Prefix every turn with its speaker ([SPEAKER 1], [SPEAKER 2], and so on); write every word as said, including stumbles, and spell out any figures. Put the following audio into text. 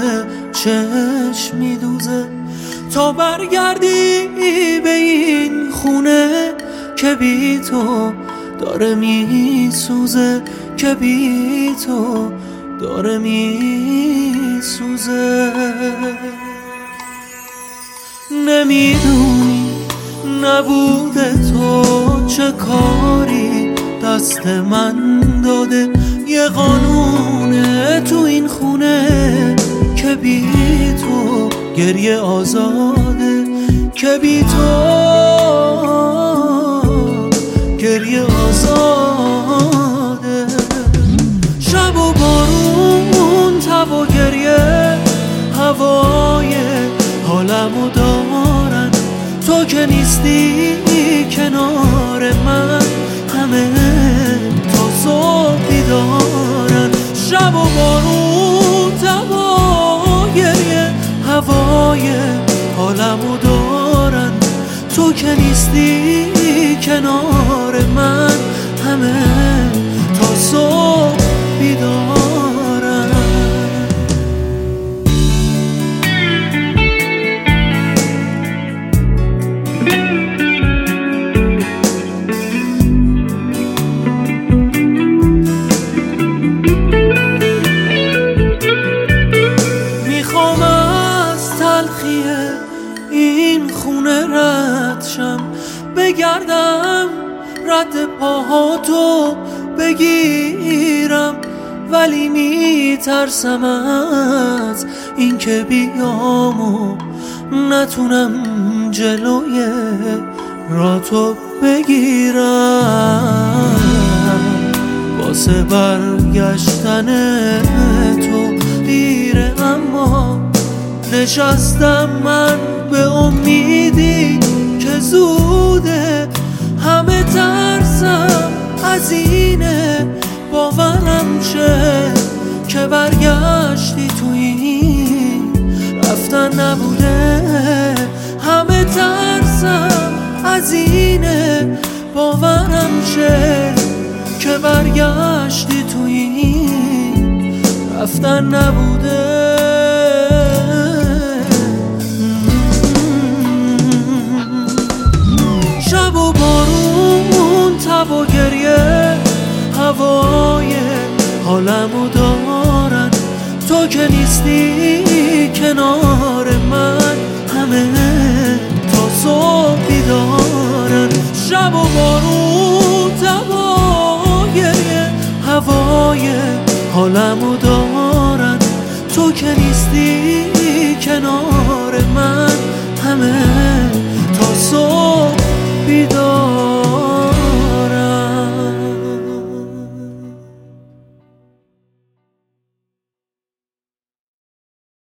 [SPEAKER 1] چشم میدوزه تا برگردی به این خونه که بی تو داره میسوزه، که بی تو داره میسوزه. نمیدونی نبوده تو چه کاری دست من داده، یه قانونه تو این خونه که بی تو گریه آزاده، که بی تو گریه آزاده. شب و بارون، تب و گریه، هوای حالمو دارن، تو که نیستی کنار من، همه تا صبح بیدارن. شب و بارون، تب و گریه، هوای حالمو دارن، تو که نیستی کنار من، همه تا صبح بیدارن. میخوام از تلخی این خونه رد شم، بگردم رد پاهاتو بگیرم، ولی میترسم از این که بیام و نتونم جلوی راتو بگیرم. واسه برگشتن تو دیره، اما نشستم من به امیدی که زوده. همه ترسم از اینه، باورم شه که برگشتی تو این رفتن نبوده. همه ترسم از اینه، باورم شه که برگشتی تو این رفتن نبوده. شب و بارون، تب و گریه، هوای حالمو دارن، تو که نیستی کنار من، همه تا صبح بیدارن. شب و بارون، تب و گریه، هوای حالمو دارن، تو که نیستی کنار من، همه تا صبح بیدار.